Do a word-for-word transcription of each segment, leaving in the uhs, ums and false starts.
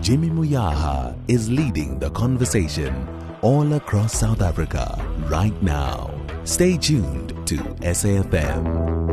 Jimmy Moyaha is leading the conversation all across South Africa right now. Stay tuned to S A F M.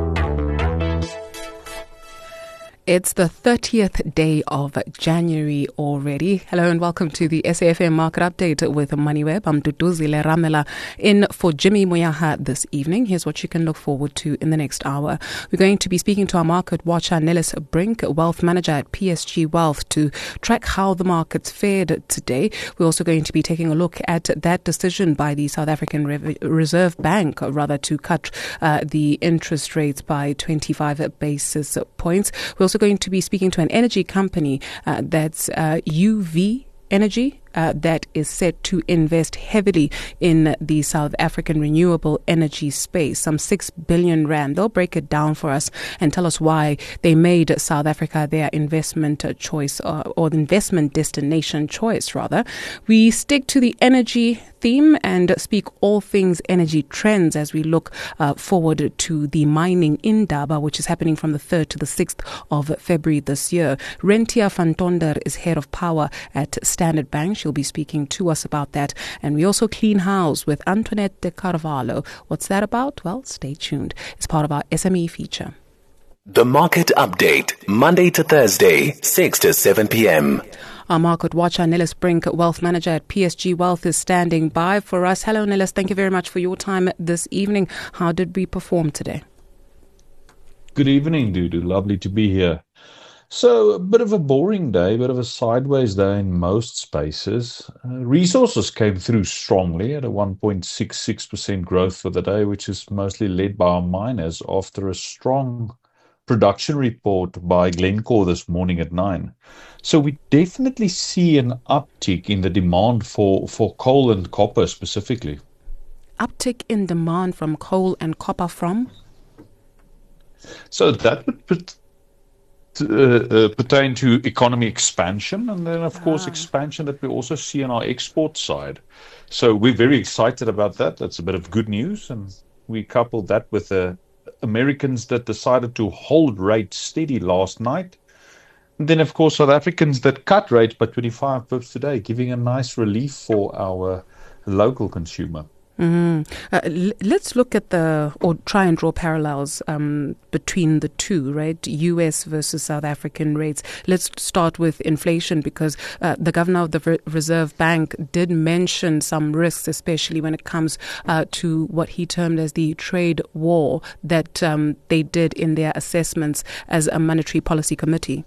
It's the thirtieth day of January already. Hello and welcome to the S A F M Market Update with MoneyWeb. I'm Duduzile Ramela in for Jimmy Moyaha this evening. Here's what you can look forward to in the next hour. We're going to be speaking to our market watcher, Nellis Brink, Wealth Manager at P S G Wealth, to track how the markets fared today. We're also going to be taking a look at that decision by the South African Reserve Bank, rather, to cut uh, the interest rates by twenty-five basis points. We're also going to be speaking to an energy company uh, that's uh, U V Energy. Uh, that is set to invest heavily in the South African renewable energy space, some six billion rand. They'll break it down for us and tell us why they made South Africa their investment choice, or, or the investment destination choice, rather. We stick to the energy theme and speak all things energy trends as we look uh, forward to the mining Indaba, which is happening from the third to the sixth of February this year. Rentia van Tonder is head of power at Standard Bank. She'll be speaking to us about that. And we also clean house with Antoinette de Carvalho. What's that about? Well, stay tuned. It's part of our S M E feature. The Market Update, Monday to Thursday, six to seven p.m. Our market watcher, Nellis Brink, Wealth Manager at P S G Wealth, is standing by for us. Hello, Nellis. Thank you very much for your time this evening. How did we perform today? Good evening, Dudu. Lovely to be here. So, a bit of a boring day, a bit of a sideways day in most spaces. Uh, resources came through strongly at a one point six six percent growth for the day, which is mostly led by our miners after a strong production report by Glencore this morning at nine. So we definitely see an uptick in the demand for, for coal and copper specifically. Uptick in demand from coal and copper from? So that would put Uh, uh, pertain to economy expansion, and then of course ah. expansion that we also see on our export side. So we're very excited about that. That's a bit of good news, and we coupled that with the Americans that decided to hold rates steady last night, and then of course South Africans that cut rates by twenty-five pips today, giving a nice relief for our local consumer. Mm-hmm. Uh, l- let's look at the, or try and draw parallels um, between the two, right? U S versus South African rates. Let's start with inflation, because uh, the governor of the Re- Reserve Bank did mention some risks, especially when it comes uh, to what he termed as the trade war that um, they did in their assessments as a monetary policy committee.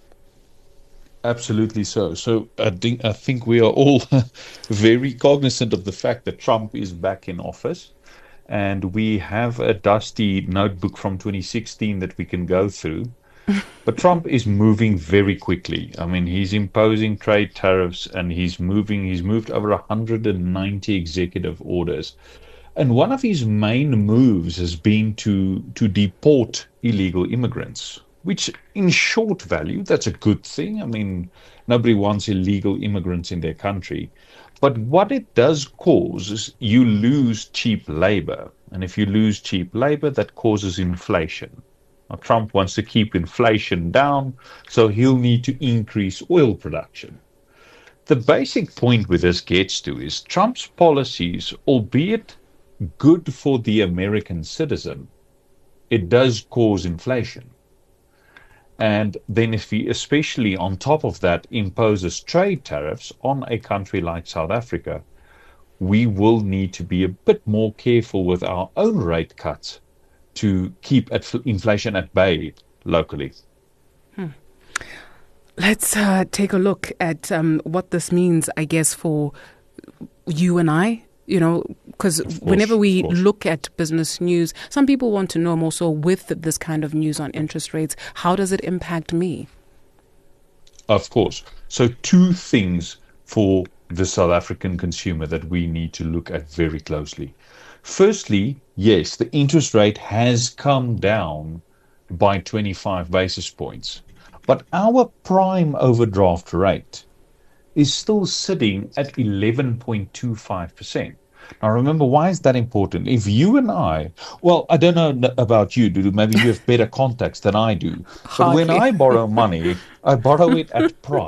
Absolutely so. So I think I think we are all very cognizant of the fact that Trump is back in office, and we have a dusty notebook from twenty sixteen that we can go through. But Trump is moving very quickly. I mean, he's imposing trade tariffs, and he's moving. He's moved over one hundred ninety executive orders, and one of his main moves has been to to deport illegal immigrants. Which, in short value, that's a good thing. I mean, nobody wants illegal immigrants in their country. But what it does cause is you lose cheap labor. And if you lose cheap labor, that causes inflation. Now, Trump wants to keep inflation down, so he'll need to increase oil production. The basic point where this gets to is Trump's policies, albeit good for the American citizen, it does cause inflation. And then if he, especially on top of that, imposes trade tariffs on a country like South Africa, we will need to be a bit more careful with our own rate cuts to keep at inflation at bay locally. Hmm. Let's uh, take a look at um, what this means, I guess, for you and I. You know, because whenever we look at business news, some people want to know more so with this kind of news on interest rates, how does it impact me? Of course. So two things for the South African consumer that we need to look at very closely. Firstly, yes, the interest rate has come down by twenty-five basis points, but our prime overdraft rate is still sitting at eleven point two five percent. Now, remember, why is that important? If you and I, well, I don't know about you, Dudu, maybe you have better contacts than I do. But Hardly. When I borrow money, I borrow it at prime.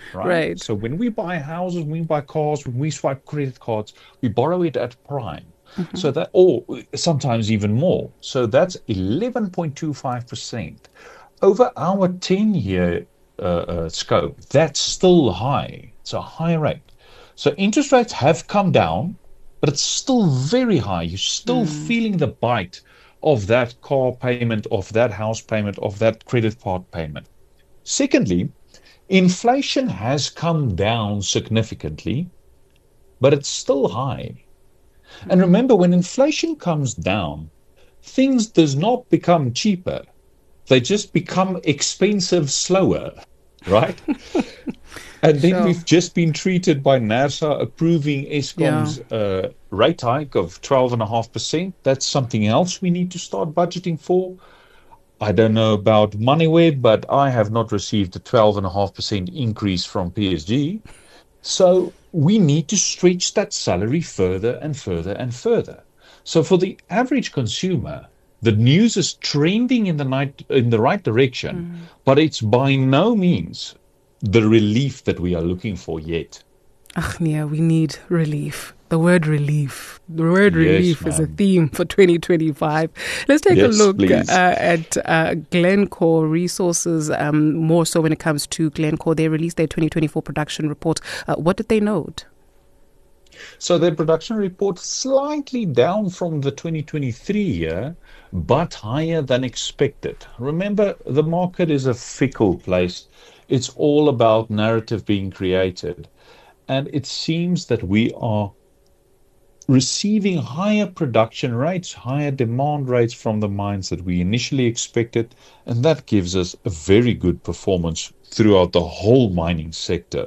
right? Right. So when we buy houses, when we buy cars, when we swipe credit cards, we borrow it at prime. Mm-hmm. So that, or sometimes even more. So that's eleven point two five percent. Over our ten-year uh, uh, scope, that's still high. It's a high rate. So interest rates have come down, but it's still very high. You're still mm. feeling the bite of that car payment, of that house payment, of that credit card payment. Secondly, inflation has come down significantly, but it's still high. And remember, when inflation comes down, things does not become cheaper. They just become expensive slower, right? And then sure. we've just been treated by NERSA approving Eskom's yeah. uh, rate hike of twelve point five percent. That's something else we need to start budgeting for. I don't know about MoneyWeb, but I have not received a twelve point five percent increase from P S G. So we need to stretch that salary further and further and further. So for the average consumer, the news is trending in the night, in the right direction, mm. but it's by no means the relief that we are looking for yet. Ach, yeah, we need relief. The word relief. The word yes, relief ma'am. is a theme for twenty twenty-five. Let's take yes, a look uh, at uh, Glencore Resources, um, more so when it comes to Glencore. They released their twenty twenty-four production report. Uh, what did they note? So their production report slightly down from the twenty twenty-three year, but higher than expected. Remember, the market is a fickle place. It's all about narrative being created. And it seems that we are receiving higher production rates, higher demand rates from the mines that we initially expected. And that gives us a very good performance throughout the whole mining sector.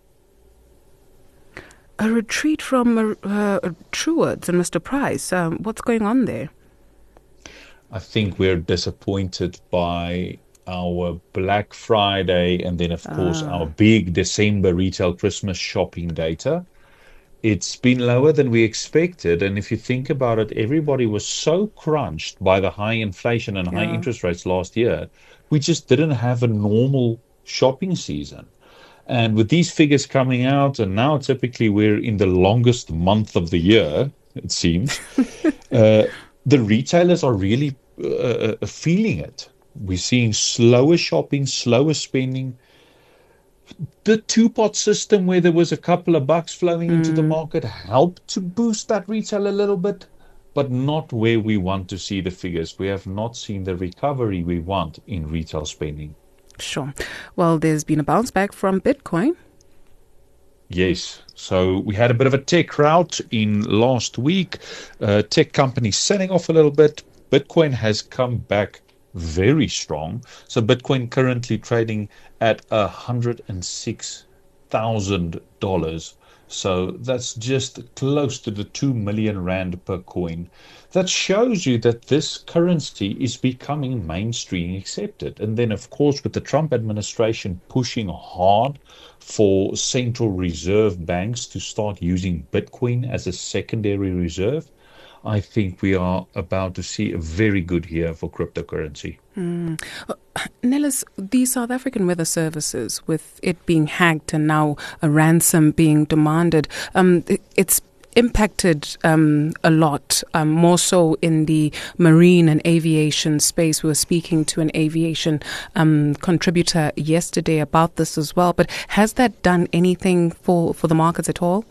A retreat from uh, uh, Truworths and Mister Price. Um, what's going on there? I think we're disappointed by our Black Friday and then, of course, ah. our big December retail Christmas shopping data. It's been lower than we expected. And if you think about it, everybody was so crunched by the high inflation and yeah. high interest rates last year. We just didn't have a normal shopping season. And with these figures coming out, and now typically we're in the longest month of the year, it seems, uh, the retailers are really uh, feeling it. We're seeing slower shopping, slower spending. The two-pot system where there was a couple of bucks flowing mm. into the market helped to boost that retail a little bit, but not where we want to see the figures. We have not seen the recovery we want in retail spending. Sure. Well, there's been a bounce back from Bitcoin. Yes. So we had a bit of a tech rout in last week. Uh, tech companies selling off a little bit. Bitcoin has come back very strong. So Bitcoin currently trading at one hundred six thousand dollars. So that's just close to the two million rand per coin. That shows you that this currency is becoming mainstream accepted. And then, of course, with the Trump administration pushing hard for central reserve banks to start using Bitcoin as a secondary reserve, I think we are about to see a very good year for cryptocurrency. Mm. Uh, Nellis, the South African Weather Services, with it being hacked and now a ransom being demanded, um, it, it's impacted um, a lot, um, more so in the marine and aviation space. We were speaking to an aviation um, contributor yesterday about this as well. But has that done anything for, for the markets at all?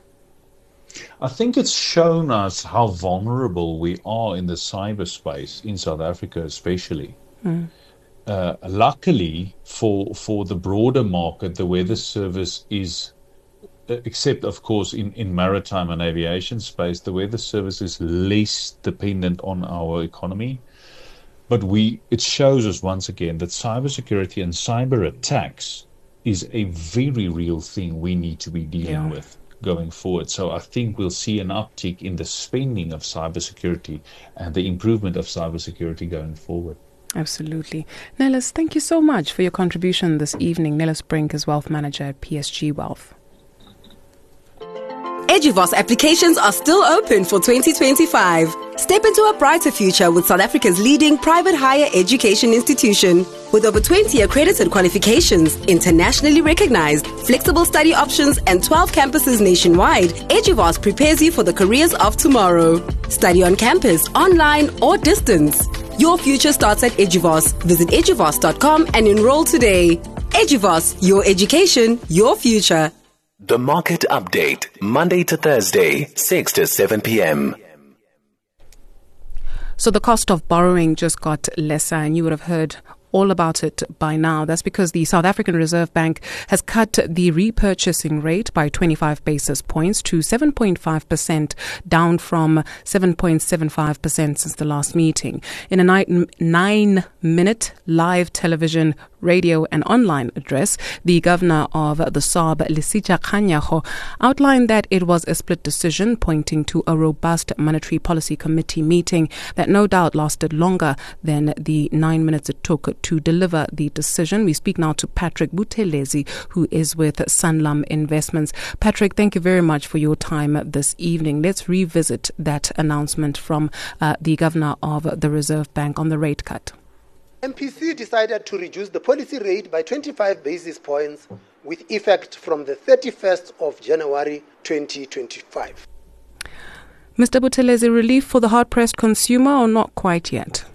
I think it's shown us how vulnerable we are in the cyberspace in South Africa, especially. Mm. Uh, luckily for for the broader market, the weather service is, uh, except of course in, in maritime and aviation space, the weather service is less dependent on our economy. But we it shows us once again that cybersecurity and cyber attacks is a very real thing we need to be dealing yeah. with going forward. So I think we'll see an uptick in the spending of cybersecurity and the improvement of cybersecurity going forward. Absolutely. Nellis, thank you so much for your contribution this evening. Nellis Brink is Wealth Manager at P S G Wealth. Eduvos applications are still open for twenty twenty-five. Step into a brighter future with South Africa's leading private higher education institution. With over twenty accredited qualifications, internationally recognized, flexible study options, and twelve campuses nationwide, Eduvos prepares you for the careers of tomorrow. Study on campus, online, or distance. Your future starts at Eduvos. Visit eduvos dot com and enroll today. Eduvos, your education, your future. The Market Update, Monday to Thursday, six to seven p.m. So the cost of borrowing just got lesser, and you would have heard all about it by now. That's because the South African Reserve Bank has cut the repurchasing rate by twenty-five basis points to seven point five percent, down from seven point seven five percent since the last meeting. In a nine, nine-minute live television, radio and online address, the governor of the S A R B, Lesitsha Kganyago, outlined that it was a split decision, pointing to a robust monetary policy committee meeting that no doubt lasted longer than the nine minutes it took to deliver the decision. We speak now to Patrick Buthelezi, who is with Sanlam Investments. Patrick, thank you very much for your time this evening. Let's revisit that announcement from uh, the governor of the Reserve Bank on the rate cut. M P C decided to reduce the policy rate by twenty-five basis points with effect from the thirty-first of January twenty twenty-five. Mister Buthelezi, relief for the hard-pressed consumer or not quite yet?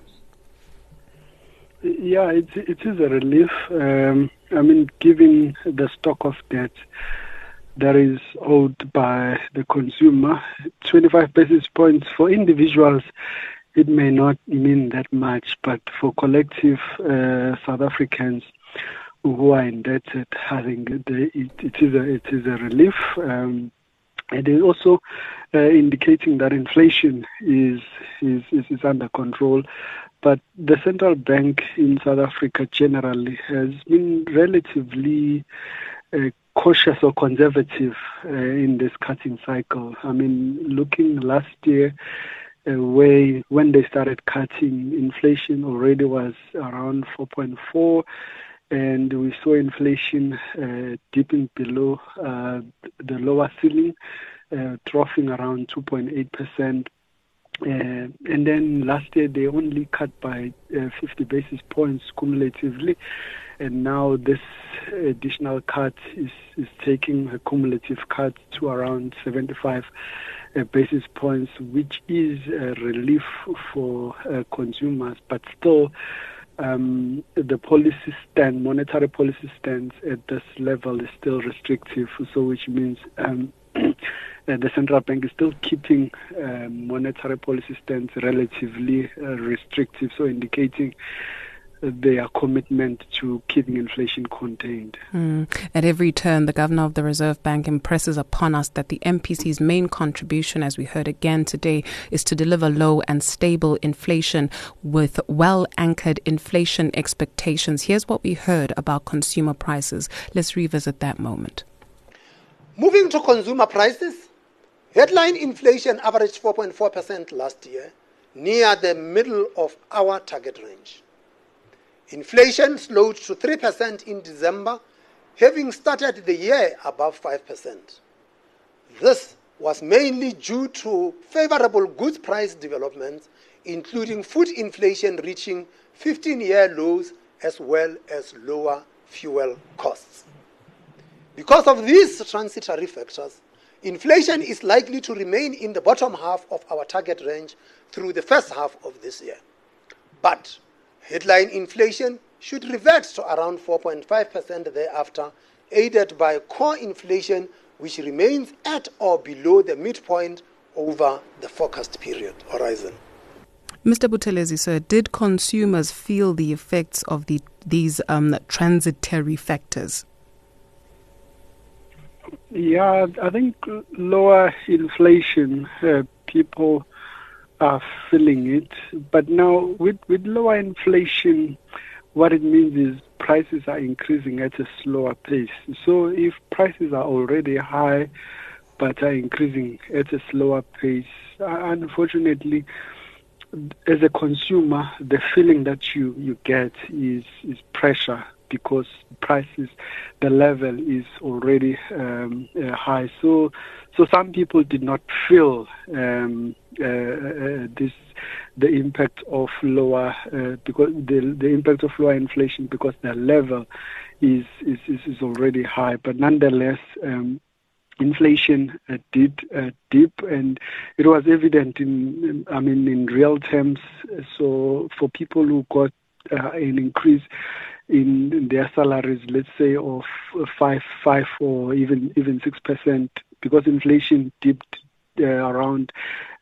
Yeah, it, it is a relief. Um, I mean, given the stock of debt that is owed by the consumer, twenty-five basis points for individuals, it may not mean that much, but for collective uh, South Africans who are indebted, I think it, it is a it is a relief. Um, it is also uh, indicating that inflation is, is is is under control. But the central bank in South Africa generally has been relatively uh, cautious or conservative uh, in this cutting cycle. I mean, looking last year, uh, where when they started cutting, inflation already was around four point four, and we saw inflation uh, dipping below uh, the lower ceiling, uh, troughing around two point eight percent. Uh, and then last year they only cut by uh, fifty basis points cumulatively, and now this additional cut is, is taking a cumulative cut to around seventy-five uh, basis points, which is a relief for uh, consumers, but still um, the policy stand, monetary policy stance at this level is still restrictive, so which means um, the central bank is still keeping uh, monetary policy stance relatively uh, restrictive, so indicating uh, their commitment to keeping inflation contained. Mm. At every turn, the governor of the Reserve Bank impresses upon us that the M P C's main contribution, as we heard again today, is to deliver low and stable inflation with well-anchored inflation expectations. Here's what we heard about consumer prices. Let's revisit that moment. Moving to consumer prices, headline inflation averaged four point four percent last year, near the middle of our target range. Inflation slowed to three percent in December, having started the year above five percent. This was mainly due to favorable goods price developments, including food inflation reaching fifteen-year lows as well as lower fuel costs. Because of these transitory factors, inflation is likely to remain in the bottom half of our target range through the first half of this year. But headline inflation should revert to around four point five percent thereafter, aided by core inflation, which remains at or below the midpoint over the forecast period horizon. Mister Buthelezi, sir, did consumers feel the effects of the, these um, transitory factors? Yeah, I think lower inflation, uh, people are feeling it. But now with, with lower inflation, what it means is prices are increasing at a slower pace. So if prices are already high but are increasing at a slower pace, unfortunately, as a consumer, the feeling that you, you get is, is pressure because prices, the level is already um, uh, high. So, so some people did not feel um, uh, uh, this the impact of lower uh, because the the impact of lower inflation because the level is is is, is already high. But nonetheless. Um, Inflation uh, did uh, dip, and it was evident in, I mean, in real terms. So for people who got uh, an increase in, in their salaries, let's say of five, five, or even even six percent, because inflation dipped uh, around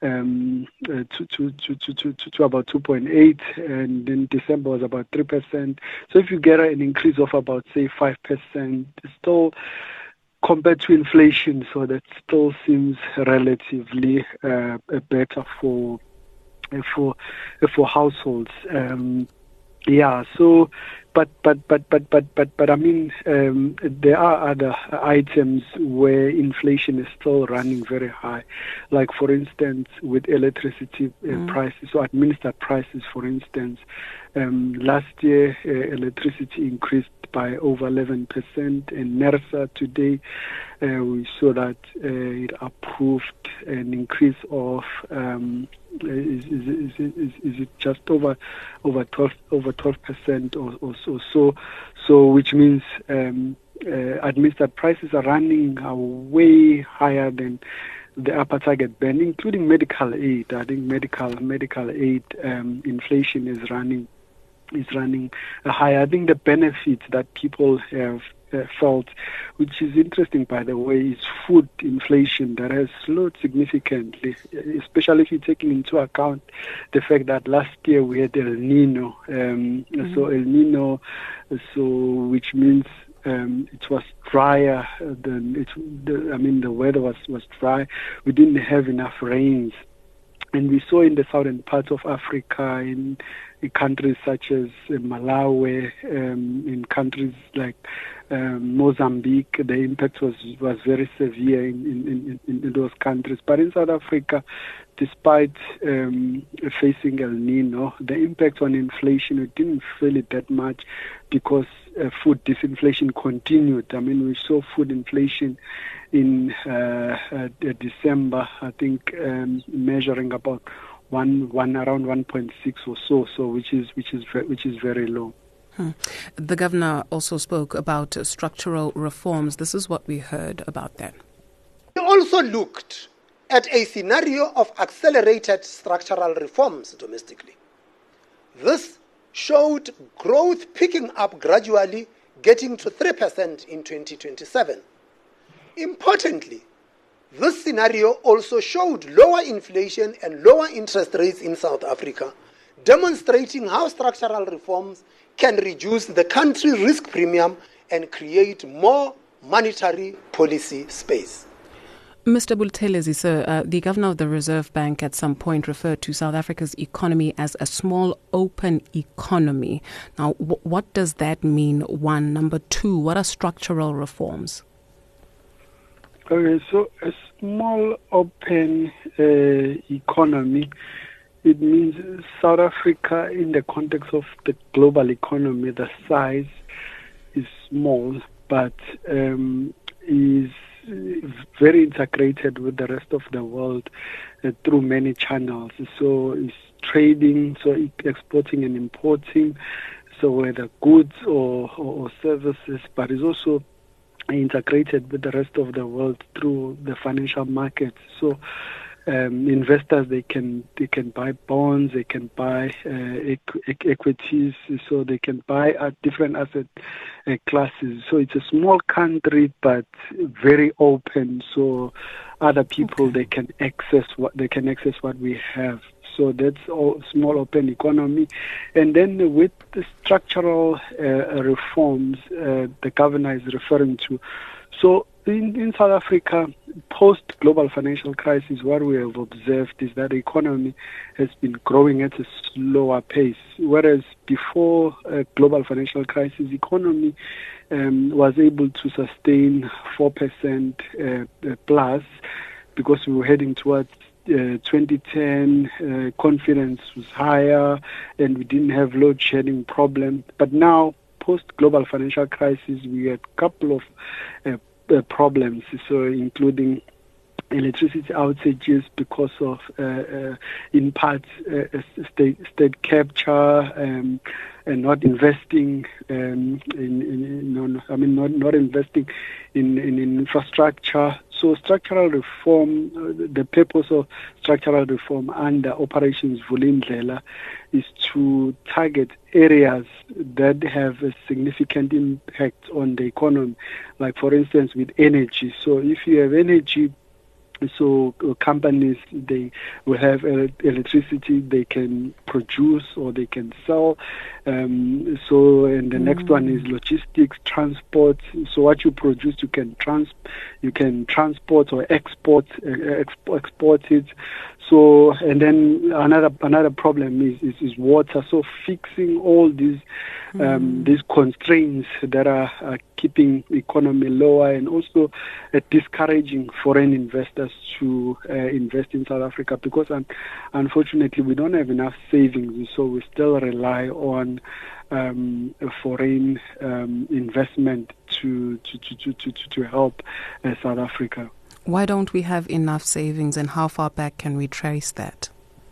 um, uh, to, to, to, to, to, to about two point eight, and then December was about three percent. So if you get an increase of about, say, five percent, still compared to inflation, so that still seems relatively uh, better for for for households. Um, yeah. So, but but but but but but but I mean, um, there are other items where inflation is still running very high, like for instance with electricity uh, mm. prices, so administered prices, for instance. Um, last year, uh, electricity increased by over eleven percent, and NERSA today, uh, we saw that uh, it approved an increase of um, is, is, is, is, is it just over over twelve over twelve percent or, or so so so which means um, uh, administered prices are running uh, way higher than the upper target band, including medical aid. I think medical medical aid um, inflation is running. is running high. I think the benefits that people have uh, felt, which is interesting, by the way, is food inflation that has slowed significantly, especially if you're taking into account the fact that last year we had El Nino. Um, mm-hmm. So El Nino, so which means um, it was drier than it. The, I mean, the weather was, was dry. We didn't have enough rains. And we saw in the southern parts of Africa, in, in countries such as uh, Malawi, um, in countries like um, Mozambique, the impact was was very severe in, in, in, in those countries. But in South Africa, despite um, facing El Nino, the impact on inflation, we didn't feel it that much because uh, food disinflation continued. I mean, we saw food inflation in uh, uh, December, I think, um, measuring about one one around one point six or so, so which is which is which is very low. Hmm. The governor also spoke about uh, structural reforms. This is what we heard about that. We also looked at a scenario of accelerated structural reforms domestically. This showed growth picking up gradually, getting to three percent in twenty twenty-seven. Importantly, this scenario also showed lower inflation and lower interest rates in South Africa, demonstrating how structural reforms can reduce the country's risk premium and create more monetary policy space. Mister Buthelezi, sir, uh, the governor of the Reserve Bank at some point referred to South Africa's economy as a small open economy. Now, w- what does that mean? One. Number two, what are structural reforms? Okay, so a small open uh, economy, it means South Africa in the context of the global economy, the size is small, but um, is very integrated with the rest of the world uh, through many channels. So it's trading, so exporting and importing, so whether goods or, or, or services, but it's also integrated with the rest of the world through the financial markets. So um, investors, they can they can buy bonds, they can buy uh, equ- equities, so they can buy uh, different asset uh, classes. So it's a small country, but very open. So other people okay. they can access what they can access what we have. So that's all small open economy. And then with the structural uh, reforms uh, the governor is referring to. So in, in South Africa, post-global financial crisis, what we have observed is that the economy has been growing at a slower pace, whereas before uh, global financial crisis, economy um, was able to sustain four percent uh, plus because we were heading towards Uh, twenty ten, uh, confidence was higher and we didn't have load shedding problem. But now, post-global financial crisis, we had a couple of uh, uh, problems, so including electricity outages because of, uh, uh, in part, uh, state, state capture um, and not investing um, in, in, in, I mean, not, not investing in, in infrastructure. So structural reform, uh, the purpose of structural reform under Operations Vulindlela is to target areas that have a significant impact on the economy, like, for instance, with energy. So if you have energy, so uh, companies, they will have uh, electricity they can produce or they can sell. Um, so, and the mm. next one is logistics, transport. So what you produce, you can trans, you can transport or export, uh, exp- export it. So, and then another another problem is, is, is water. So fixing all these um, mm. these constraints that are, are keeping economy lower and also uh, discouraging foreign investors to uh, invest in South Africa, because um, unfortunately we don't have enough savings, so we still rely on um, foreign um, investment to to, to, to, to, to help uh, South Africa. Why don't we have enough savings, and how far back can we trace that?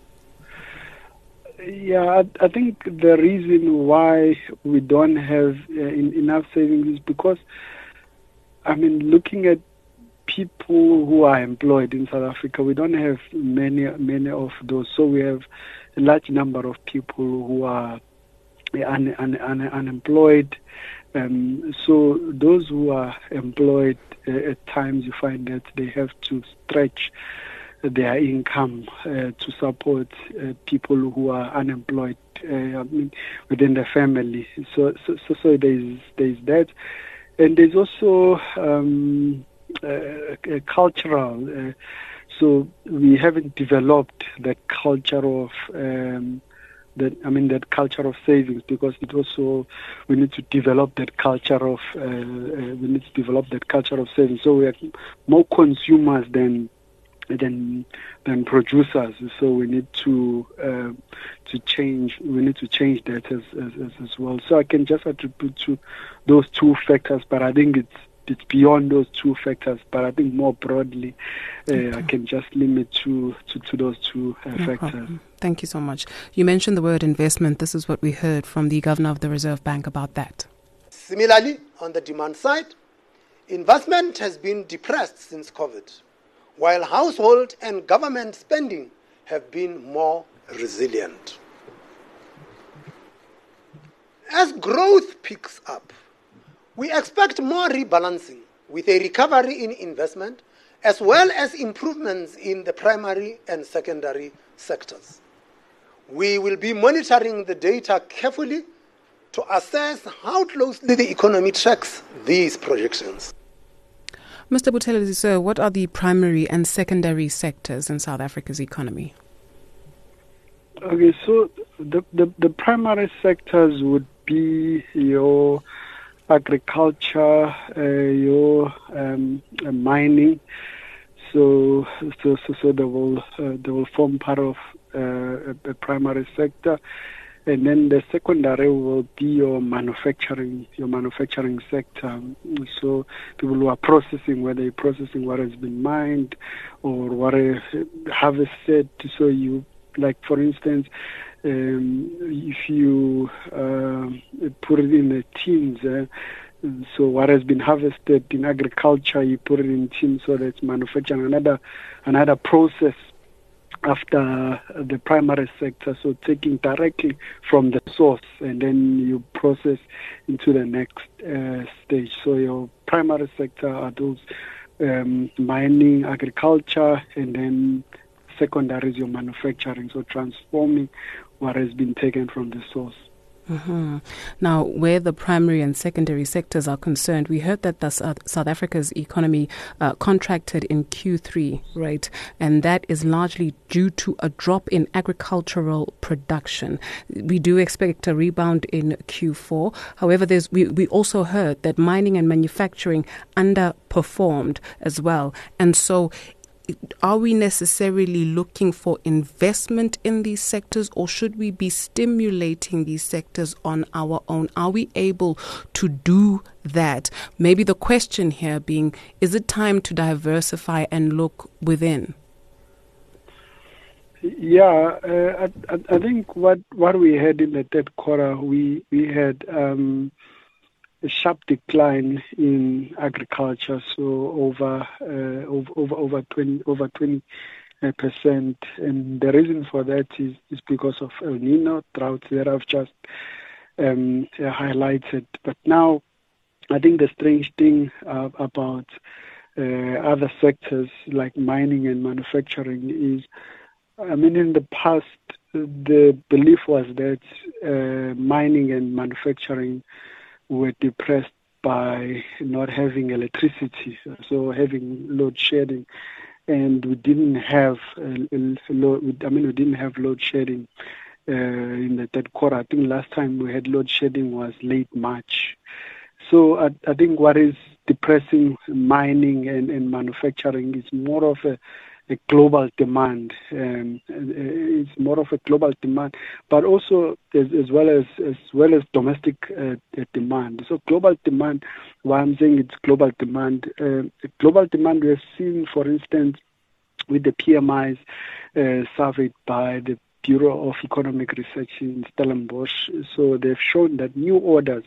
Yeah, I, I think the reason why we don't have uh, in, enough savings is because, I mean, looking at people who are employed in South Africa, we don't have many many of those. So we have a large number of people who are un, un, un, unemployed. Um, so those who are employed, uh, at times you find that they have to stretch their income uh, to support uh, people who are unemployed uh, I mean, within the family. So, so, so, so there's there's that, and there's also um, uh, cultural. Uh, so we haven't developed that culture of. Um, That, I mean, that culture of savings, because it also, we need to develop that culture of, uh, uh, we need to develop that culture of savings. So we are more consumers than, than, than producers. So we need to, uh, to change, we need to change that as, as, as well. So I can just attribute to those two factors, but I think it's, it's beyond those two factors, but I think more broadly, uh, okay. I can just limit to, to, to those two uh, no factors. Problem. Thank you so much. You mentioned the word investment. This is what we heard from the Governor of the Reserve Bank about that. Similarly, on the demand side, investment has been depressed since COVID, while household and government spending have been more resilient. As growth picks up, we expect more rebalancing with a recovery in investment as well as improvements in the primary and secondary sectors. We will be monitoring the data carefully to assess how closely the economy tracks these projections. Mister Buthelezi, sir, what are the primary and secondary sectors in South Africa's economy? Okay, so the, the, the primary sectors would be your agriculture, uh, your um, uh, mining. So, so, so, so they will uh, they will form part of uh, a, a primary sector, and then the secondary will be your manufacturing, your manufacturing sector. So people who are processing, whether you're processing what has been mined or what is harvested. So you, like for instance, um, if you uh, put it in the tins. Uh, So what has been harvested in agriculture, you put it in tins, so that's manufacturing. Another another process after the primary sector, so taking directly from the source, and then you process into the next uh, stage. So your primary sector are those um, mining, agriculture, and then secondary is your manufacturing, so transforming what has been taken from the source. Mm-hmm. Now, where the primary and secondary sectors are concerned, we heard that the South, South Africa's economy uh, contracted in Q three, right? And that is largely due to a drop in agricultural production. We do expect a rebound in Q four. However, there's we, we also heard that mining and manufacturing underperformed as well. And so are we necessarily looking for investment in these sectors, or should we be stimulating these sectors on our own? Are we able to do that? Maybe the question here being, is it time to diversify and look within? Yeah, uh, I, I think what, what we had in the third quarter, we, we had um, a sharp decline in agriculture, so over uh, over over over twenty over twenty percent, and the reason for that is, is because of El Nino droughts that I've just um, highlighted. But now, I think the strange thing uh, about uh, other sectors like mining and manufacturing is, I mean, in the past, the belief was that uh, mining and manufacturing were depressed by not having electricity, so having load shedding, and we didn't have uh, load, I mean, we didn't have load shedding uh, in the third quarter. I think last time we had load shedding was late March. So I, I think what is depressing mining and, and manufacturing is more of a a global demand. Um, it's more of a global demand, but also as, as well as as well as domestic uh, demand. So global demand, why I'm saying it's global demand, uh, global demand we have seen, for instance, with the P M Is uh, surveyed by the Bureau of Economic Research in Stellenbosch. So they've shown that new orders,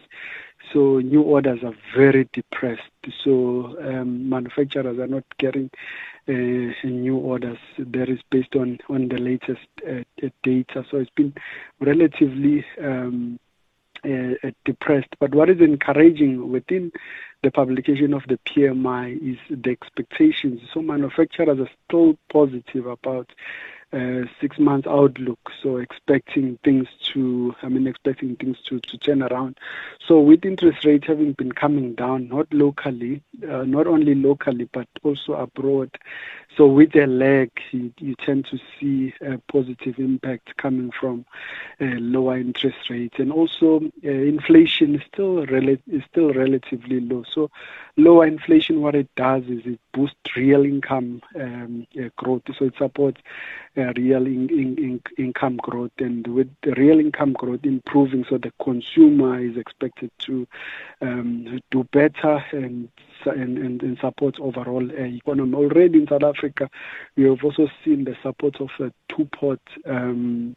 so new orders are very depressed. So um, manufacturers are not getting uh, new orders. That is based on, on the latest uh, data. So it's been relatively um, uh, depressed. But what is encouraging within the publication of the P M I is the expectations. So manufacturers are still positive about Uh, six months outlook, so expecting things to, I mean, expecting things to, to turn around. So with interest rates having been coming down, not locally, uh, not only locally, but also abroad. So with a lag, you, you tend to see a positive impact coming from uh, lower interest rates. And also uh, inflation is still, rel- is still relatively low. So lower inflation, what it does is it boosts real income um, uh, growth. So it supports Uh, real in, in, in income growth, and with the real income growth improving, so the consumer is expected to um, do better and and, and, and support overall uh, economy. Already in South Africa, we have also seen the support of a two-pot um,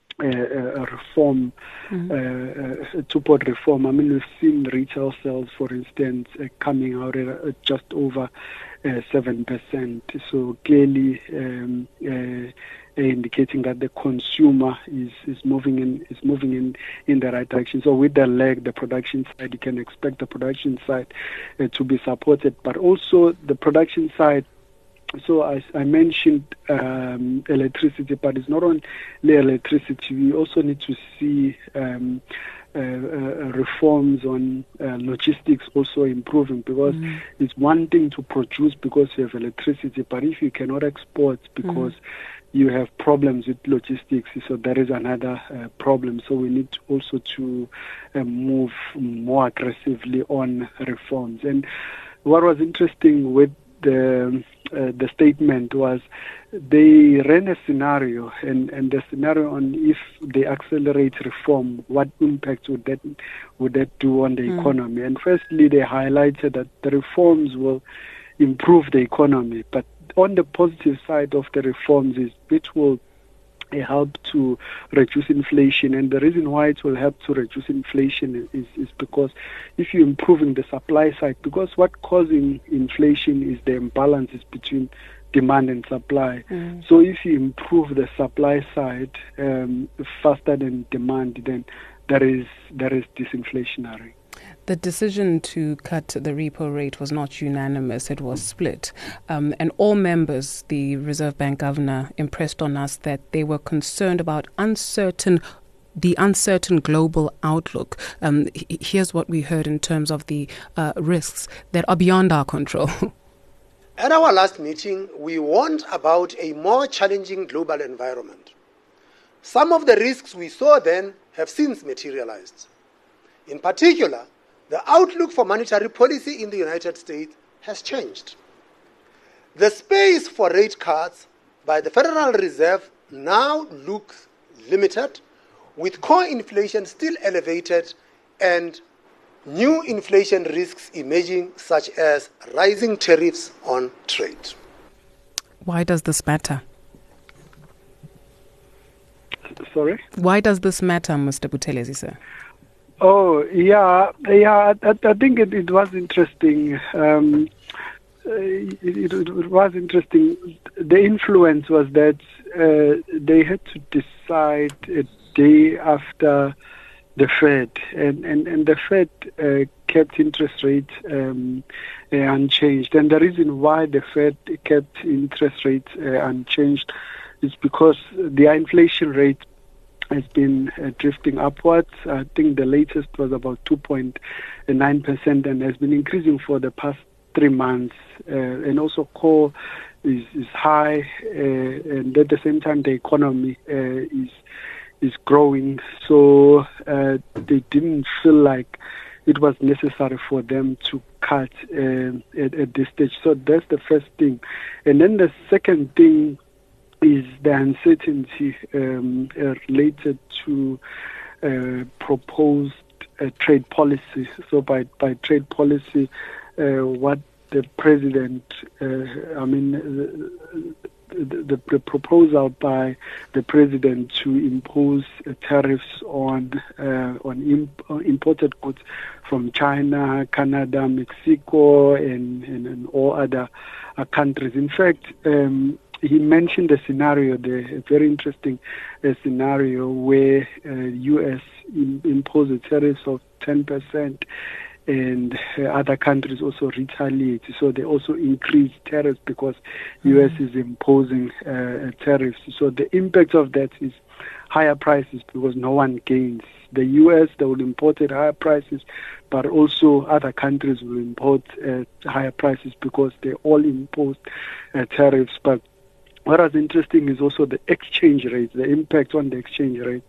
uh, reform, mm-hmm. uh, uh, two-pot reform. I mean, we've seen retail sales, for instance, uh, coming out at uh, just over Uh, seven percent. So clearly um, uh, indicating that the consumer is, is moving in is moving in, in the right direction. So with the lag, the production side, you can expect the production side uh, to be supported, but also the production side. So as I mentioned um, electricity, but it's not only electricity. We also need to see um, Uh, uh, reforms on uh, logistics also improving, because mm. it's one thing to produce because you have electricity, but if you cannot export because mm. you have problems with logistics, so that is another uh, problem. So we need also to uh, move more aggressively on reforms. And what was interesting with the uh, the statement was they ran a scenario, and, and the scenario on if they accelerate reform, what impact would that would that do on the mm. economy? And firstly, they highlighted that the reforms will improve the economy, but on the positive side of the reforms is it will help to reduce inflation. And the reason why it will help to reduce inflation is, is because if you're improving the supply side, because what causing inflation is the imbalances between demand and supply. Mm. So if you improve the supply side um, faster than demand, then that is that is disinflationary. The decision to cut the repo rate was not unanimous, it was split. Um, and all members, the Reserve Bank governor, impressed on us that they were concerned about uncertain the uncertain global outlook. Um, here's what we heard in terms of the uh, risks that are beyond our control. At our last meeting, we warned about a more challenging global environment. Some of the risks we saw then have since materialized. In particular, the outlook for monetary policy in the United States has changed. The space for rate cuts by the Federal Reserve now looks limited, with core inflation still elevated and new inflation risks emerging, such as rising tariffs on trade. Why does this matter? Sorry? Why does this matter, Mister Buthelezi, sir? Oh, yeah, yeah. I, I think it, it was interesting. Um, it, it, it was interesting. The influence was that uh, they had to decide a day after the Fed, and, and, and the Fed uh, kept interest rates um, uh, unchanged. And the reason why the Fed kept interest rates uh, unchanged is because the inflation rate has been uh, drifting upwards. I think the latest was about two point nine percent and has been increasing for the past three months. Uh, and also core is, is high, uh, and at the same time the economy uh, is is growing. So uh, they didn't feel like it was necessary for them to cut uh, at, at this stage. So that's the first thing. And then the second thing is the uncertainty um, uh, related to uh, proposed uh, trade policy. So by, by trade policy, uh, what the president, uh, I mean, the, the, the proposal by the president to impose uh, tariffs on uh, on imp- imported goods from China, Canada, Mexico, and, and, and all other uh, countries. In fact, um, he mentioned a scenario, the a very interesting uh, scenario where uh, U S in, impose a tariff of ten percent and uh, other countries also retaliate. So they also increase tariffs because mm-hmm. U S is imposing uh, tariffs. So the impact of that is higher prices because no one gains. The U S, they will import at higher prices, but also other countries will import at higher prices because they all impose uh, tariffs. But what was interesting is also the exchange rate, the impact on the exchange rate.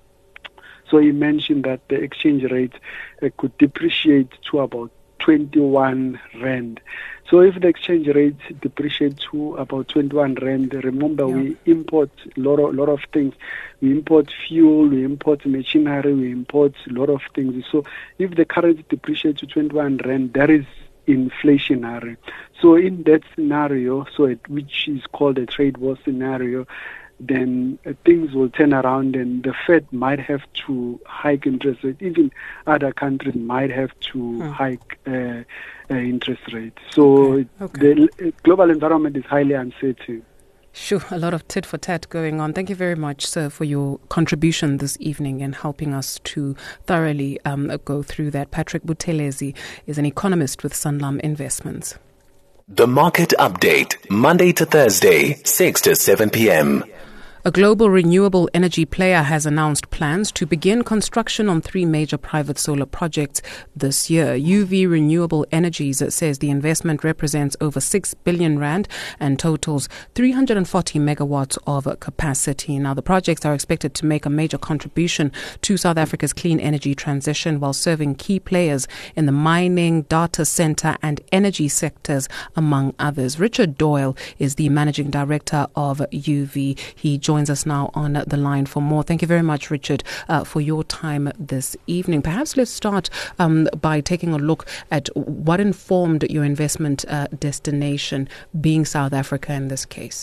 So he mentioned that the exchange rate uh, could depreciate to about twenty-one rand. So if the exchange rate depreciates to about twenty-one rand, remember yeah. we import a lot of, lot of things. We import fuel, we import machinery, we import a lot of things. So if the currency depreciates to twenty-one rand, that is inflationary. So in that scenario, so it, which is called a trade war scenario, then uh, things will turn around and the Fed might have to hike interest rates. Even other countries might have to hmm. hike uh, uh, interest rates. So okay. Okay. the uh, global environment is highly uncertain. Sure, a lot of tit for tat going on. Thank you very much, sir, for your contribution this evening and helping us to thoroughly um, go through that. Patrick Buthelezi is an economist with Sanlam Investments. The Market Update, Monday to Thursday, six to seven p.m. A global renewable energy player has announced plans to begin construction on three major private solar projects this year. U V Renewable Energies says the investment represents over six billion rand and totals three hundred forty megawatts of capacity. Now, the projects are expected to make a major contribution to South Africa's clean energy transition while serving key players in the mining, data center and energy sectors, among others. Richard Doyle is the managing director of U V. He joins us now on the line for more. Thank you very much, Richard, uh, for your time this evening. Perhaps let's start um, by taking a look at what informed your investment uh, destination, being South Africa in this case.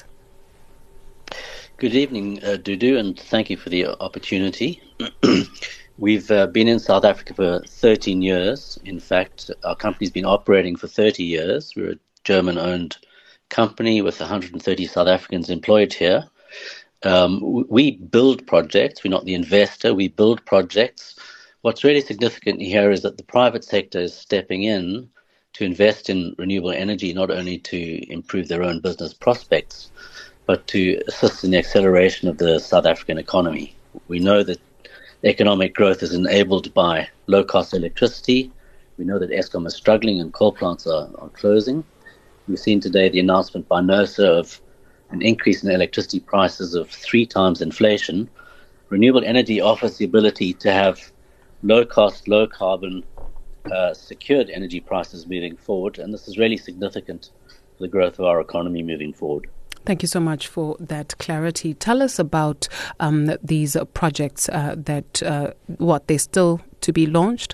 Good evening, uh, Dudu, and thank you for the opportunity. We've uh, been in South Africa for thirteen years. In fact, our company's been operating for thirty years. We're a German-owned company with one hundred thirty South Africans employed here. Um, we build projects. We're not the investor. We build projects. What's really significant here is that the private sector is stepping in to invest in renewable energy, not only to improve their own business prospects, but to assist in the acceleration of the South African economy. We know that economic growth is enabled by low-cost electricity. We know that Eskom is struggling and coal plants are, are closing. We've seen today the announcement by NERSA of an increase in electricity prices of three times inflation. Renewable energy offers the ability to have low-cost, low-carbon, uh, secured energy prices moving forward, and this is really significant for the growth of our economy moving forward. Thank you so much for that clarity. Tell us about um, these projects uh, that, uh, what, they're still to be launched?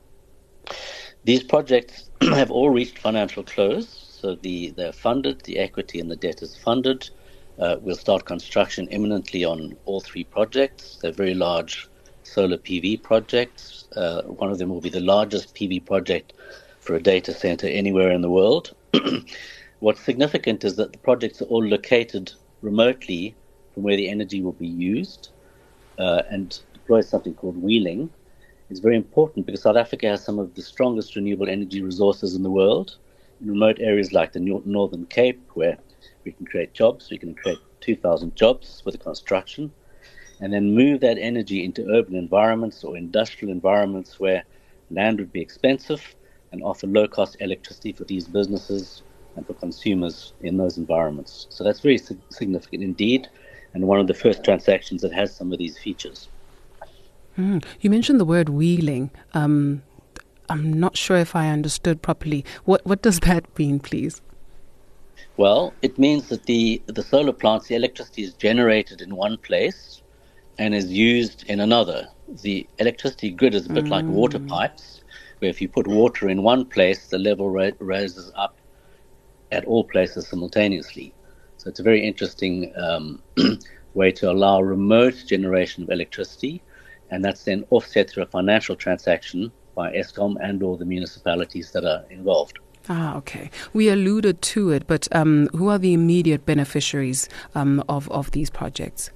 These projects have all reached financial close. So the, they're funded, the equity and the debt is funded. Uh, we'll start construction imminently on all three projects. They're very large solar P V projects. Uh, one of them will be the largest P V project for a data center anywhere in the world. What's significant is that the projects are all located remotely from where the energy will be used, uh, and deploy something called wheeling. It's very important because South Africa has some of the strongest renewable energy resources in the world. In remote areas like the Northern Cape, where we can create jobs, we can create two thousand jobs with the construction, and then move that energy into urban environments or industrial environments where land would be expensive and offer low-cost electricity for these businesses and for consumers in those environments. So that's very sig- significant indeed, and one of the first transactions that has some of these features. Mm. You mentioned the word wheeling. Um, I'm not sure if I understood properly. What what does that mean, please? Well, it means that the, the solar plants, the electricity is generated in one place and is used in another. The electricity grid is a bit mm. like water pipes, where if you put water in one place, the level ra- raises up at all places simultaneously. So it's a very interesting um, way to allow remote generation of electricity, and that's then offset through a financial transaction by Eskom and or the municipalities that are involved. Ah, okay. We alluded to it, but um, who are the immediate beneficiaries um, of, of these projects?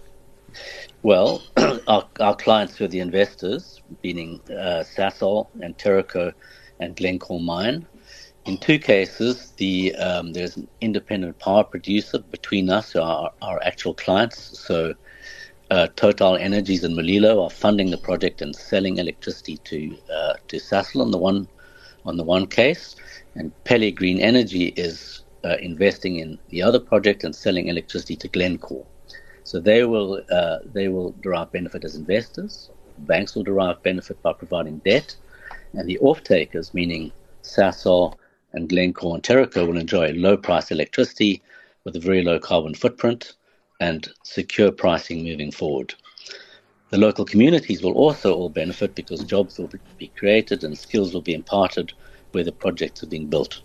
Well, our, our clients who are the investors, meaning uh, Sasol and Terraco and Glencore Mine. In two cases, the um, there's an independent power producer between us, our, our actual clients. So uh, Total Energies and Molilo are funding the project and selling electricity to uh, to Sasol on the one on the one case, and Pele Green Energy is uh, investing in the other project and selling electricity to Glencore. So they will uh, they will derive benefit as investors. Banks will derive benefit by providing debt, and the off-takers, meaning Sasol and Glencore and Terraco, will enjoy low-price electricity with a very low carbon footprint and secure pricing moving forward. The local communities will also all benefit because jobs will be created and skills will be imparted where the projects are being built.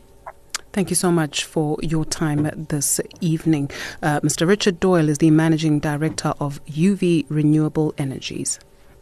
Thank you so much for your time this evening. Uh, Mister Richard Doyle is the Managing Director of U V Renewable Energies.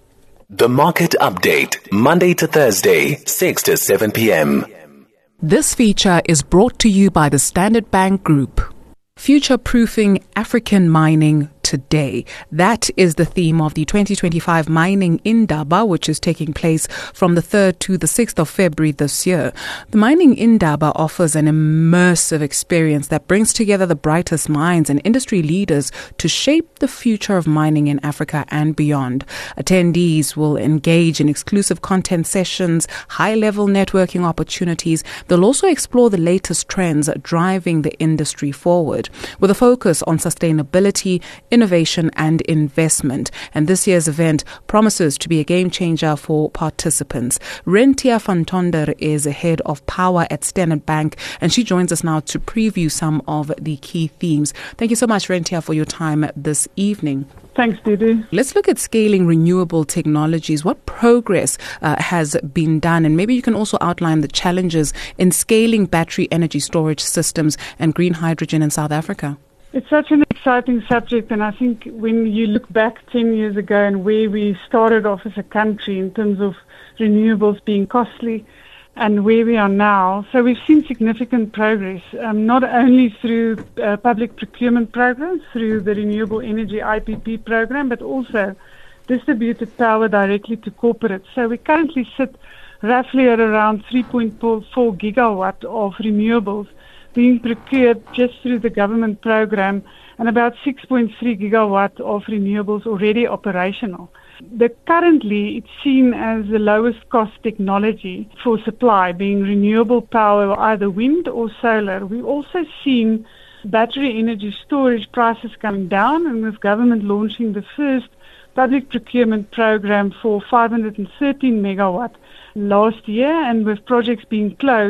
The Market Update, Monday to Thursday, six to seven p.m. This feature is brought to you by the Standard Bank Group. Future-proofing African mining today. That is the theme of the twenty twenty-five Mining Indaba, which is taking place from the third to the sixth of February this year. The Mining Indaba offers an immersive experience that brings together the brightest minds and industry leaders to shape the future of mining in Africa and beyond. Attendees will engage in exclusive content sessions, high-level networking opportunities. They'll also explore the latest trends driving the industry forward, with a focus on sustainability, innovation and investment. And this year's event promises to be a game changer for participants. Rentia van Tonder is head of power at Standard Bank, and she joins us now to preview some of the key themes. Thank you so much, Rentia, for your time this evening. Thanks, Dudu. Let's look at scaling renewable technologies. What progress uh, has been done? And maybe you can also outline the challenges in scaling battery energy storage systems and green hydrogen in South Africa. It's such an exciting subject, and I think when you look back ten years ago and where we started off as a country in terms of renewables being costly and where we are now, so we've seen significant progress, um, not only through uh, public procurement programs, through the Renewable Energy I P P program, but also distributed power directly to corporates. So we currently sit roughly at around three point four gigawatt of renewables being procured just through the government program, and about six point three gigawatt of renewables already operational. The, currently, it's seen as the lowest cost technology for supply, being renewable power, either wind or solar. We've also seen battery energy storage prices coming down, and with government launching the first public procurement program for five hundred thirteen megawatt last year, and with projects being closed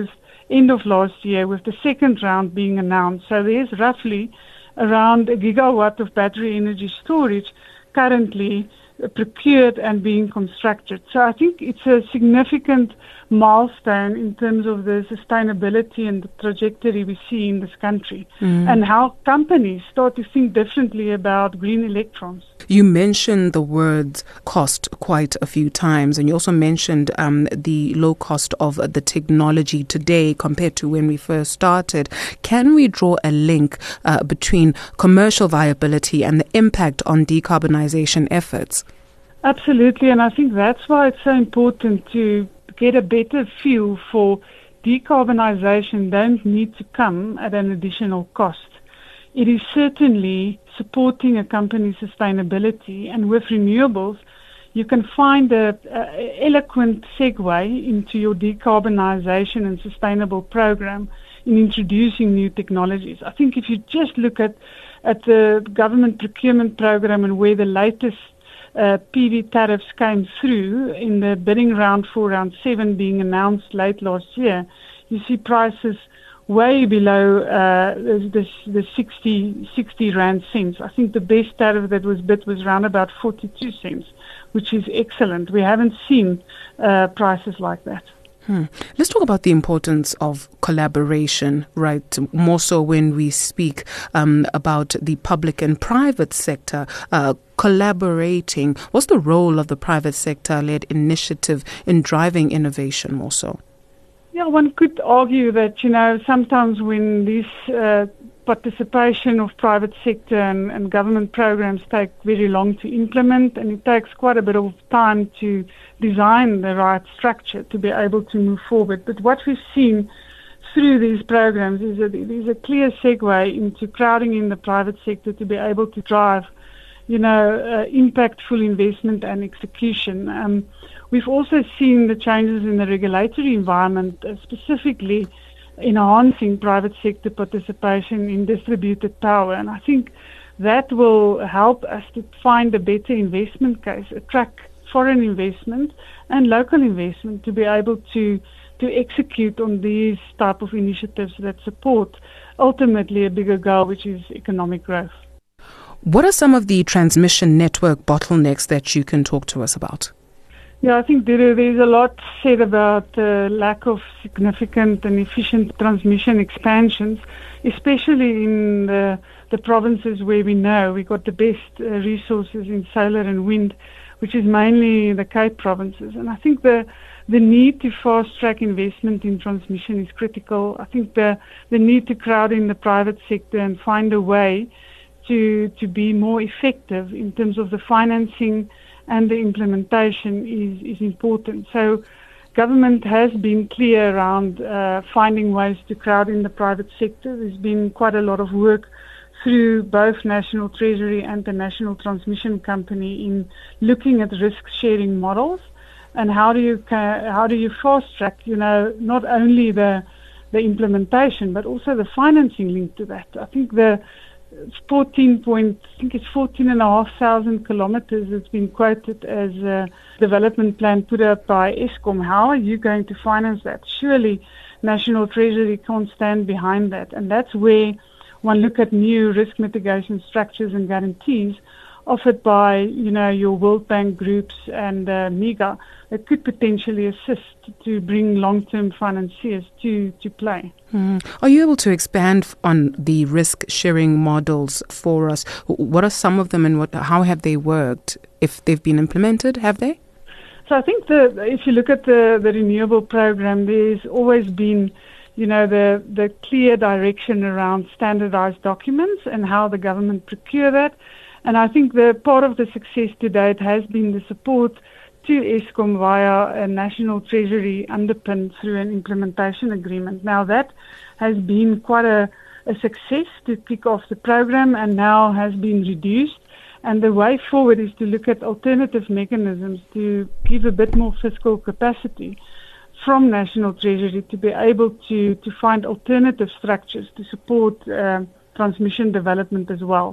end of last year, with the second round being announced. So there's roughly around a gigawatt of battery energy storage currently procured and being constructed. So I think it's a significant milestone in terms of the sustainability and the trajectory we see in this country, mm. and how companies start to think differently about green electrons. You mentioned the word cost quite a few times, and you also mentioned um, the low cost of the technology today compared to when we first started. Can we draw a link uh, between commercial viability and the impact on decarbonization efforts? Absolutely, and I think that's why it's so important to get a better feel for decarbonization don't need to come at an additional cost. It is certainly supporting a company's sustainability, and with renewables, you can find a, a eloquent segue into your decarbonization and sustainable program in introducing new technologies. I think if you just look at, at the government procurement program and where the latest uh, P V tariffs came through in the bidding round for round seven being announced late last year, you see prices way below uh, the, the sixty, sixty rand cents. I think the best tariff that was bid was around about forty-two cents, which is excellent. We haven't seen uh, prices like that. Hmm. Let's talk about the importance of collaboration, right? More so when we speak um, about the public and private sector uh, collaborating. What's the role of the private sector-led initiative in driving innovation more so? Yeah, one could argue that, you know, sometimes when this uh, participation of private sector and, and government programs take very long to implement, and it takes quite a bit of time to design the right structure to be able to move forward. But what we've seen through these programs is that it is a clear segue into crowding in the private sector to be able to drive, you know, uh, impactful investment and execution. Um, we've also seen the changes in the regulatory environment, uh, specifically enhancing private sector participation in distributed power. And I think that will help us to find a better investment case, attract foreign investment and local investment to be able to, to execute on these type of initiatives that support ultimately a bigger goal, which is economic growth. What are some of the transmission network bottlenecks that you can talk to us about? Yeah, I think there, there's a lot said about the uh, lack of significant and efficient transmission expansions, especially in the, the provinces where we know we got the best uh, resources in solar and wind, which is mainly the Cape provinces. And I think the the need to fast-track investment in transmission is critical. I think the, the need to crowd in the private sector and find a way to to be more effective in terms of the financing and the implementation is, is important. So government has been clear around uh, finding ways to crowd in the private sector. There's been quite a lot of work through both National Treasury and the National Transmission Company in looking at risk-sharing models and how do you ca- how do you fast-track, you know, not only the the implementation but also the financing linked to that. I think the fourteen point, I think it's fourteen and a half thousand kilometers that's been quoted as a development plan put up by Eskom. How are you going to finance that? Surely National Treasury can't stand behind that. And that's where one look at new risk mitigation structures and guarantees offered by, you know, your World Bank groups and uh, MEGA that could potentially assist to bring long-term financiers to, to play. Mm. Are you able to expand on the risk-sharing models for us? What are some of them and what, how have they worked? If they've been implemented, have they? So I think the, if you look at the, the renewable program, there's always been, you know, the, the clear direction around standardized documents and how the government procure that. And I think the part of the success to date has been the support to Eskom via a National Treasury underpinned through an implementation agreement. Now that has been quite a, a success to kick off the program and now has been reduced. And the way forward is to look at alternative mechanisms to give a bit more fiscal capacity from National Treasury to be able to, to find alternative structures to support uh, transmission development as well.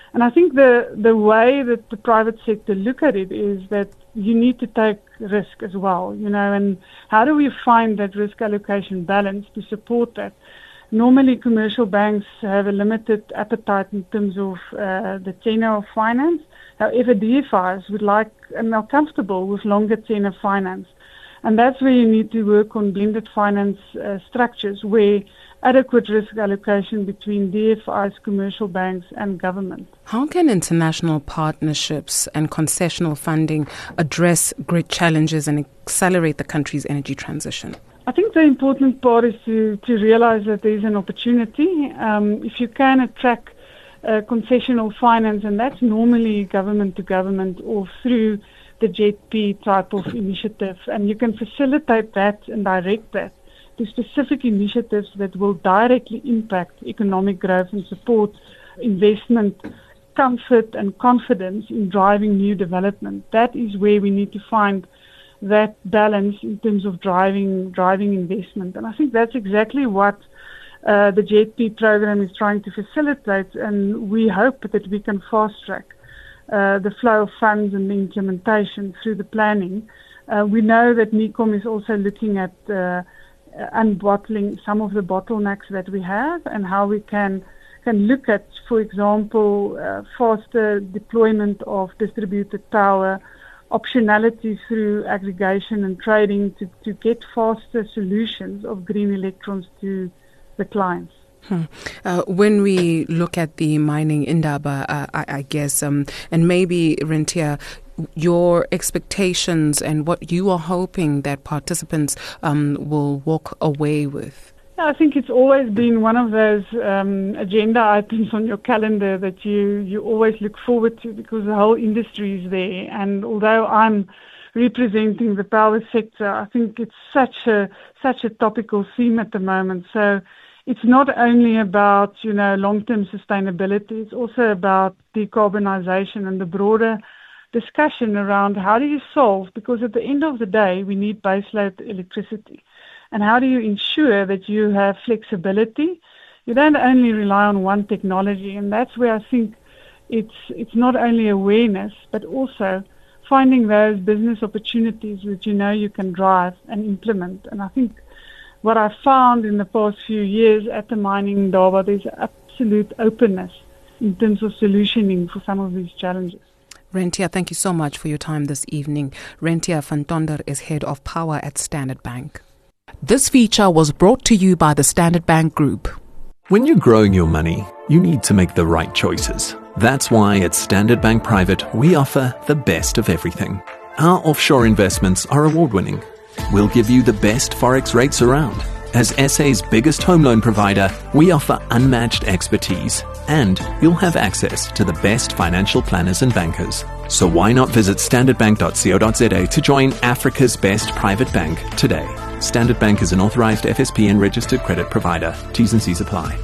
And I think the, the way that the private sector look at it is that you need to take risk as well, you know, and how do we find that risk allocation balance to support that? Normally, commercial banks have a limited appetite in terms of uh, the tenor of finance. However, D F Is would like and are comfortable with longer tenor finance. And that's where you need to work on blended finance uh, structures where adequate risk allocation between D F Is, commercial banks and government. How can international partnerships and concessional funding address great challenges and accelerate the country's energy transition? I think the important part is to, to realize that there is an opportunity. Um, if you can attract uh, concessional finance, and that's normally government to government or through the J E T P type of initiative, and you can facilitate that and direct that to specific initiatives that will directly impact economic growth and support investment, comfort and confidence in driving new development. That is where we need to find that balance in terms of driving driving investment. And I think that's exactly what uh, the J E T P program is trying to facilitate, and we hope that we can fast track uh, the flow of funds and the implementation through the planning. Uh, we know that NECOM is also looking at uh, unbottling some of the bottlenecks that we have and how we can can look at, for example, uh, faster deployment of distributed power, optionality through aggregation and trading to, to get faster solutions of green electrons to the clients. Hmm. Uh, when we look at the mining indaba, uh, I, I guess, um, and maybe, Rentia, your expectations and what you are hoping that participants um, will walk away with? I think it's always been one of those um, agenda items on your calendar that you, you always look forward to because the whole industry is there. And although I'm representing the power sector, I think it's such a such a topical theme at the moment. So it's not only about, you know, long-term sustainability, it's also about decarbonization and the broader discussion around how do you solve, because at the end of the day, we need baseload electricity. And how do you ensure that you have flexibility? You don't only rely on one technology, and that's where I think it's it's not only awareness, but also finding those business opportunities that you know you can drive and implement. And I think what I've found in the past few years at the mining indaba, there's absolute openness in terms of solutioning for some of these challenges. Rentia, thank you so much for your time this evening. Rentia van Tonder is Head of Power at Standard Bank. This feature was brought to you by the Standard Bank Group. When you're growing your money, you need to make the right choices. That's why at Standard Bank Private, we offer the best of everything. Our offshore investments are award-winning. We'll give you the best forex rates around. As S A's biggest home loan provider, we offer unmatched expertise, and you'll have access to the best financial planners and bankers. So why not visit standard bank dot co dot za to join Africa's best private bank today? Standard Bank is an authorized F S P and registered credit provider. T's and C's apply.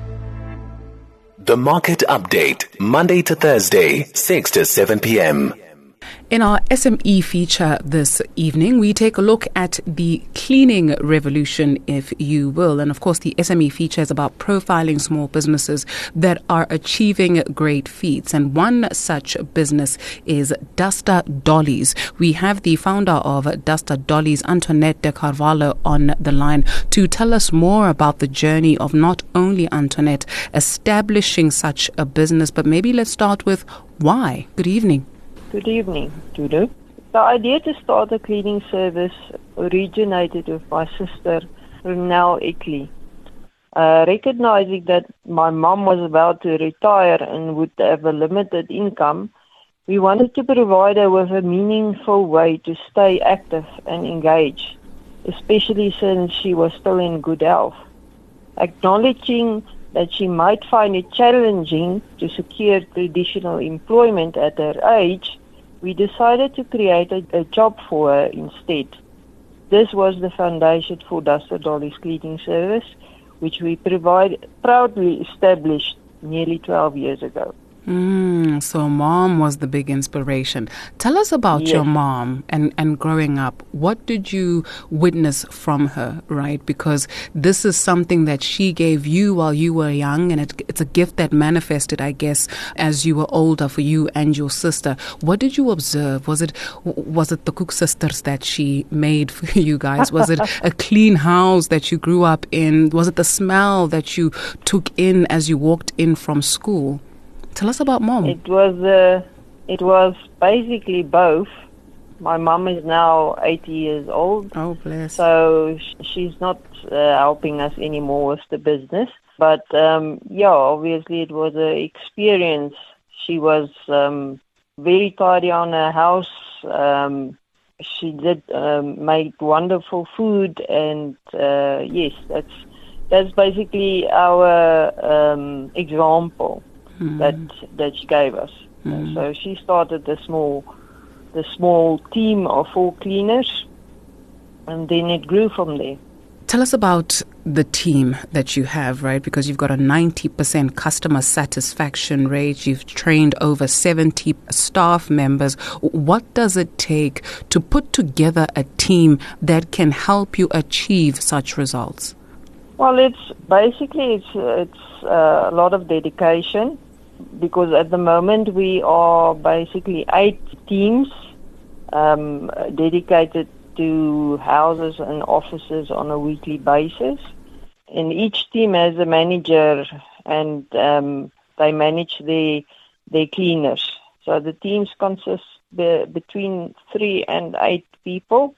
The Market Update, Monday to Thursday, six to seven p.m. In our S M E feature this evening, we take a look at the cleaning revolution, if you will. And of course, the S M E feature is about profiling small businesses that are achieving great feats. And one such business is Duster Dollies. We have the founder of Duster Dollies, Antoinette de Carvalho, on the line to tell us more about the journey of not only Antoinette establishing such a business, but maybe let's start with why. Good evening. Good evening, Dudu. The idea to start a cleaning service originated with my sister, Renelle Eckley. Uh, recognizing that my mom was about to retire and would have a limited income, we wanted to provide her with a meaningful way to stay active and engaged, especially since she was still in good health. Acknowledging that she might find it challenging to secure traditional employment at her age, we decided to create a, a job for her instead. This was the foundation for Duster Dollies Cleaning Service, which we provide, proudly established nearly twelve years ago. Mm, so mom was the big inspiration. Tell us about Yes. your mom and, and growing up. What did you witness from her, right? Because this is something that she gave you while you were young, and it, it's a gift that manifested, I guess, as you were older for you and your sister. What did you observe? Was it was it the Cook sisters that she made for you guys? Was it a clean house that you grew up in? Was it the smell that you took in as you walked in from school? Tell us about mom. It was uh, it was basically both. My mom is now eighty years old. Oh, bless. So sh- she's not uh, helping us anymore with the business. But um, yeah, obviously it was an experience. She was um, very tidy on her house. Um, she did um, make wonderful food, and uh, yes, that's that's basically our um, example. Mm. that that she gave us. Mm. So she started the small the small team of four cleaners, and then it grew from there. Tell us about the team that you have, right? Because you've got a ninety percent customer satisfaction rate. You've trained over seventy staff members. What does it take to put together a team that can help you achieve such results? Well, it's basically it's it's uh, a lot of dedication, because at the moment we are basically eight teams um, dedicated to houses and offices on a weekly basis, and each team has a manager, and um, they manage their their cleaners. So the teams consist be, between three and eight people,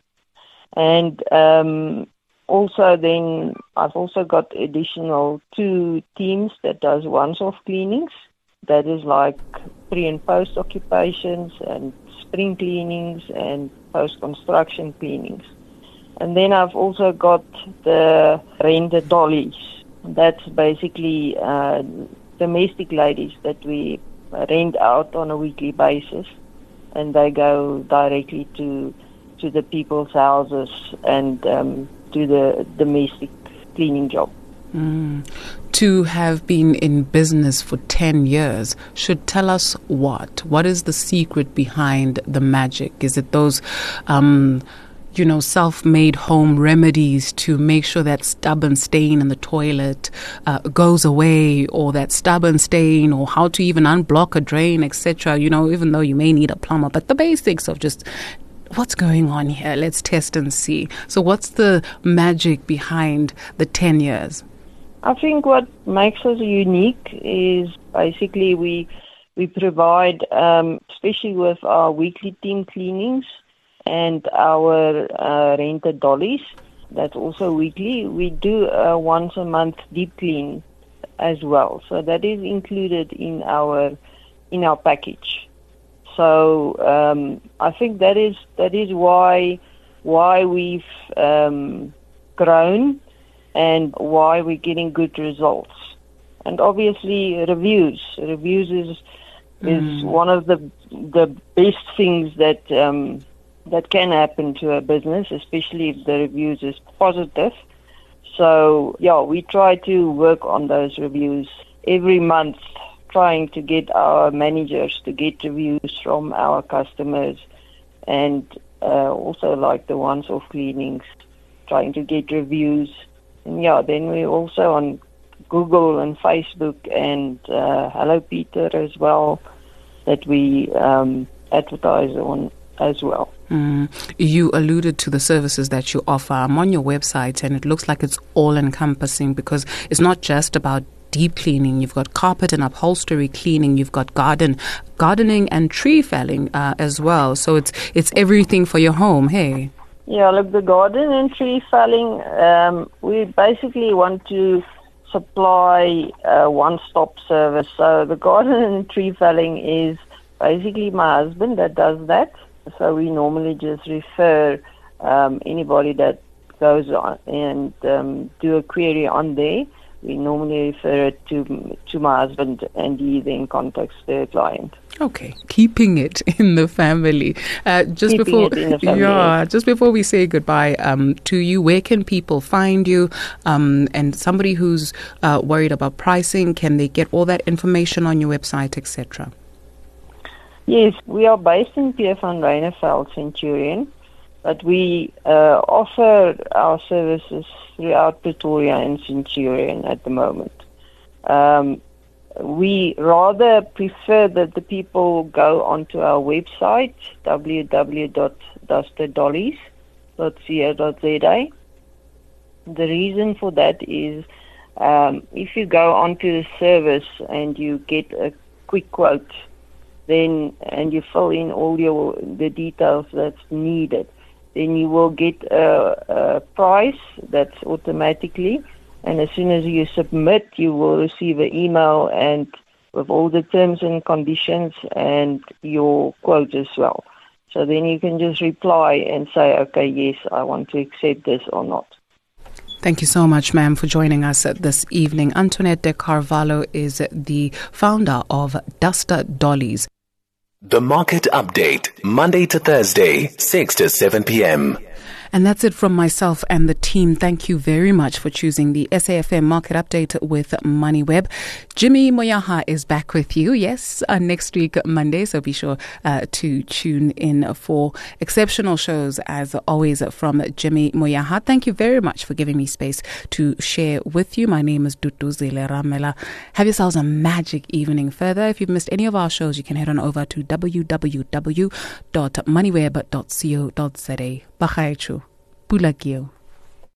and um, Also, then I've also got additional two teams that does once-off cleanings. That is like pre and post occupations and spring cleanings and post-construction cleanings. And then I've also got the rented dollies. That's basically uh, domestic ladies that we rent out on a weekly basis, and they go directly to to the people's houses and um, do the domestic cleaning job. Mm. To have been in business for ten years should tell us what? What is the secret behind the magic? Is it those, um, you know, self-made home remedies to make sure that stubborn stain in the toilet uh, goes away, or that stubborn stain, or how to even unblock a drain, et cetera? You know, even though you may need a plumber, but the basics of just what's going on here? Let's test and see. So what's the magic behind the ten years? I think what makes us unique is basically we we provide, um, especially with our weekly team cleanings and our uh, rented dollies, that's also weekly, we do a once a month deep clean as well. So that is included in our in our package. So um, I think that is that is why why we've um, grown and why we're getting good results. And obviously reviews. Reviews is is mm. one of the the best things that um, that can happen to a business, especially if the reviews is positive. So yeah, we try to work on those reviews every month, trying to get our managers to get reviews from our customers, and uh, also like the once-off cleanings, trying to get reviews. And yeah, then we're also on Google and Facebook and uh, Hello Peter as well, that we um, advertise on as well. Mm. You alluded to the services that you offer. I'm on your website, and it looks like it's all-encompassing, because it's not just about deep cleaning. You've got carpet and upholstery cleaning. You've got garden, gardening and tree felling uh, as well. So it's it's everything for your home. Hey. Yeah, look, the garden and tree felling, um, we basically want to supply a one-stop service. So the garden and tree felling is basically my husband that does that. So we normally just refer um, anybody that goes on and um, do a query on there. We normally refer it to to my husband, and he then contacts the client. Okay, keeping it in the family. Uh, just Keeping before, it in the family. yeah, just before we say goodbye um, to you, where can people find you? Um, and somebody who's uh, worried about pricing, can they get all that information on your website, et cetera? Yes, we are based in Pierre van Ryneveld, Centurion, but we uh, offer our services throughout Pretoria and Centurion at the moment. Um, We rather prefer that the people go onto our website, w w w dot duster dollies dot co dot z a. The reason for that is um, if you go onto the service and you get a quick quote, then and you fill in all your the details that's needed, then you will get a, a price that's automatically. And as soon as you submit, you will receive an email and with all the terms and conditions and your quote as well. So then you can just reply and say, okay, yes, I want to accept this or not. Thank you so much, ma'am, for joining us this evening. Antoinette de Carvalho is the founder of Duster Dollies. The Market Update, Monday to Thursday, six to seven p.m. And that's it from myself and the team. Thank you very much for choosing the S A F M Market Update with MoneyWeb. Jimmy Moyaha is back with you, yes, uh, next week, Monday. So be sure uh, to tune in for exceptional shows, as always, from Jimmy Moyaha. Thank you very much for giving me space to share with you. My name is Duduzile Ramela. Have yourselves a magic evening further. If you've missed any of our shows, you can head on over to w w w dot moneyweb dot co dot z a. Bye, Pula Kio.